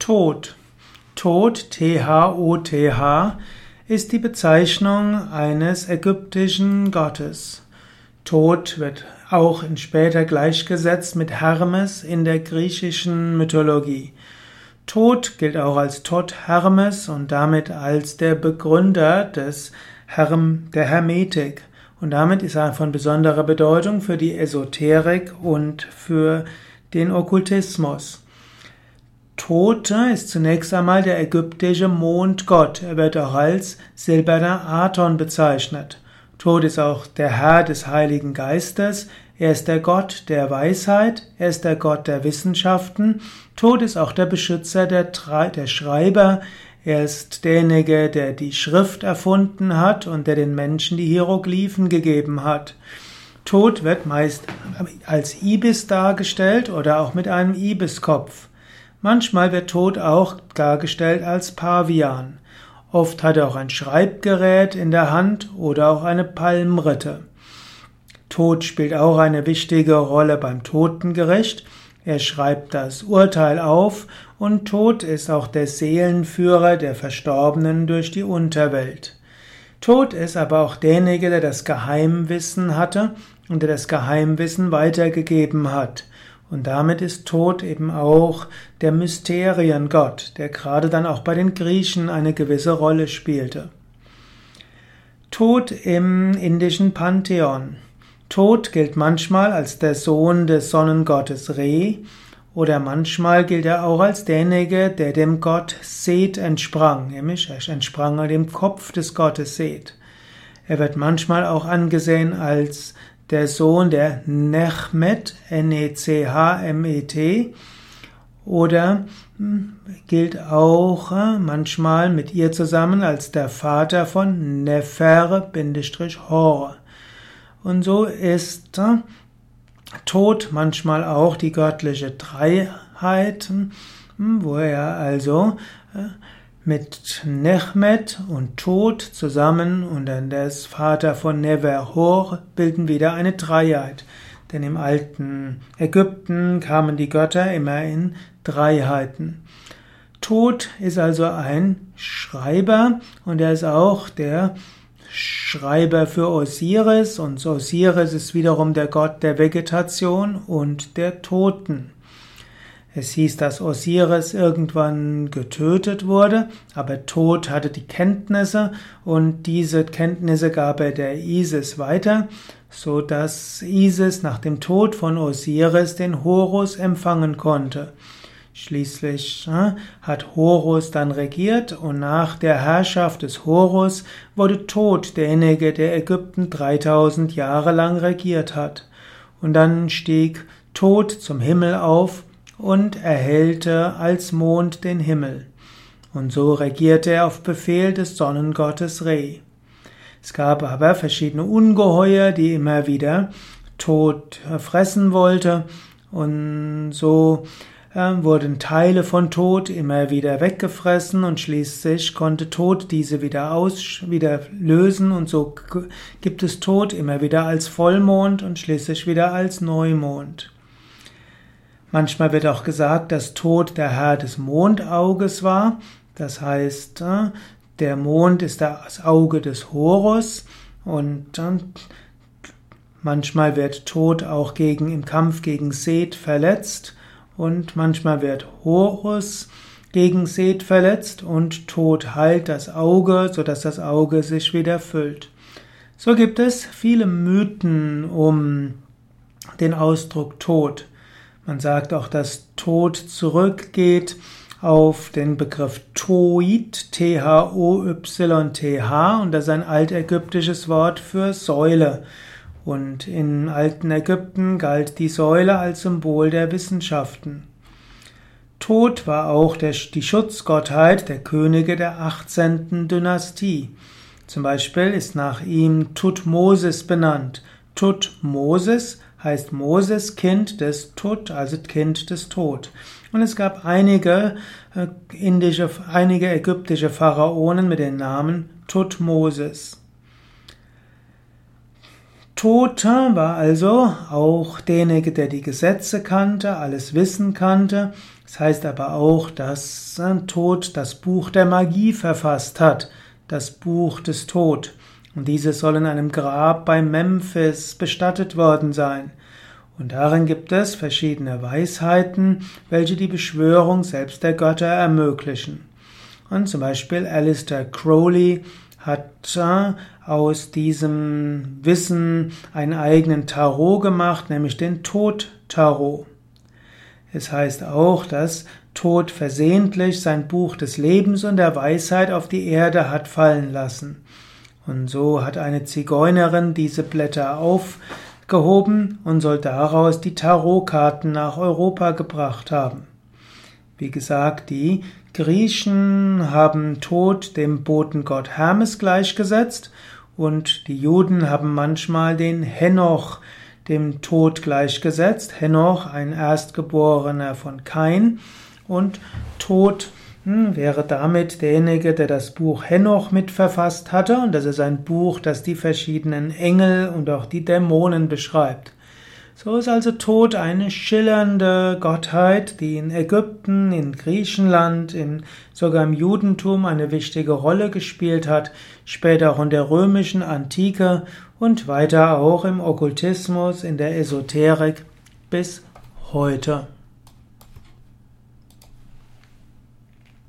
Tod. Tod, T-H-O-T-H, ist die Bezeichnung eines ägyptischen Gottes. Tod wird auch später gleichgesetzt mit Hermes in der griechischen Mythologie. Tod gilt auch als Thoth Hermes und damit als der Begründer der Hermetik. Und damit ist er von besonderer Bedeutung für die Esoterik und für den Okkultismus. Thoth ist zunächst einmal der ägyptische Mondgott. Er wird auch als silberner Aton bezeichnet. Thoth ist auch der Herr des Heiligen Geistes. Er ist der Gott der Weisheit. Er ist der Gott der Wissenschaften. Thoth ist auch der Beschützer der Schreiber. Er ist derjenige, der die Schrift erfunden hat und der den Menschen die Hieroglyphen gegeben hat. Thoth wird meist als Ibis dargestellt oder auch mit einem Ibiskopf. Manchmal wird Thoth auch dargestellt als Pavian. Oft hat er auch ein Schreibgerät in der Hand oder auch eine Palmritte. Thoth spielt auch eine wichtige Rolle beim Totengericht. Er schreibt das Urteil auf und Thoth ist auch der Seelenführer der Verstorbenen durch die Unterwelt. Thoth ist aber auch derjenige, der das Geheimwissen hatte und der das Geheimwissen weitergegeben hat. Und damit ist Thoth eben auch der Mysteriengott, der gerade dann auch bei den Griechen eine gewisse Rolle spielte. Thoth im indischen Pantheon. Thoth gilt manchmal als der Sohn des Sonnengottes Re oder manchmal gilt er auch als derjenige, der dem Gott Seth entsprang, nämlich er entsprang dem Kopf des Gottes Seth. Er wird manchmal auch angesehen als der Sohn der Nechmet, N-E-C-H-M-E-T, oder gilt auch manchmal mit ihr zusammen als der Vater von Nefer-Hor. Und so ist Thoth manchmal auch die göttliche Dreiheit, wo er also mit Nechmet und Thoth zusammen und dann der Vater von Nefer-Hor bilden wieder eine Dreiheit. Denn im alten Ägypten kamen die Götter immer in Dreiheiten. Thoth ist also ein Schreiber und er ist auch der Schreiber für Osiris und Osiris ist wiederum der Gott der Vegetation und der Toten. Es hieß, dass Osiris irgendwann getötet wurde, aber Thoth hatte die Kenntnisse und diese Kenntnisse gab er der Isis weiter, so dass Isis nach dem Tod von Osiris den Horus empfangen konnte. Schließlich hat Horus dann regiert und nach der Herrschaft des Horus wurde Thoth derjenige, der Ägypten 3000 Jahre lang regiert hat. Und dann stieg Thoth zum Himmel auf und erhellte als Mond den Himmel. Und so regierte er auf Befehl des Sonnengottes Re. Es gab aber verschiedene Ungeheuer, die immer wieder Thoth fressen wollte und so wurden Teile von Thoth immer wieder weggefressen und schließlich konnte Thoth diese wieder lösen und so gibt es Thoth immer wieder als Vollmond und schließlich wieder als Neumond. Manchmal wird auch gesagt, dass Thoth der Herr des Mondauges war. Das heißt, der Mond ist das Auge des Horus und manchmal wird Thoth auch im Kampf gegen Seth verletzt und manchmal wird Horus gegen Seth verletzt und Thoth heilt das Auge, sodass das Auge sich wieder füllt. So gibt es viele Mythen um den Ausdruck Thoth. Man sagt auch, dass Thoth zurückgeht auf den Begriff Thoit, T-H-O-Y-T-H, und das ist ein altägyptisches Wort für Säule. Und im alten Ägypten galt die Säule als Symbol der Wissenschaften. Thoth war auch die Schutzgottheit der Könige der 18. Dynastie. Zum Beispiel ist nach ihm Thutmosis benannt. Thutmosis heißt Moses, Kind des Thoth, also Kind des Thoth. Und es gab einige ägyptische Pharaonen mit dem Namen Thutmosis. Thoth war also auch derjenige, der die Gesetze kannte, alles Wissen kannte. Es heißt aber auch, dass Tod das Buch der Magie verfasst hat, das Buch des Tod. Und dieses soll in einem Grab bei Memphis bestattet worden sein. Und darin gibt es verschiedene Weisheiten, welche die Beschwörung selbst der Götter ermöglichen. Und zum Beispiel Aleister Crowley hat aus diesem Wissen einen eigenen Tarot gemacht, nämlich den Tod-Tarot. Es heißt auch, dass Tod versehentlich sein Buch des Lebens und der Weisheit auf die Erde hat fallen lassen. Und so hat eine Zigeunerin diese Blätter aufgehoben und soll daraus die Tarotkarten nach Europa gebracht haben. Wie gesagt, die Griechen haben Tod dem Botengott Hermes gleichgesetzt und die Juden haben manchmal den Henoch dem Tod gleichgesetzt. Henoch, ein Erstgeborener von Kain, und Tod wäre damit derjenige, der das Buch Henoch mitverfasst hatte, und das ist ein Buch, das die verschiedenen Engel und auch die Dämonen beschreibt. So ist also Tod eine schillernde Gottheit, die in Ägypten, in Griechenland, sogar im Judentum eine wichtige Rolle gespielt hat, später auch in der römischen Antike und weiter auch im Okkultismus, in der Esoterik bis heute.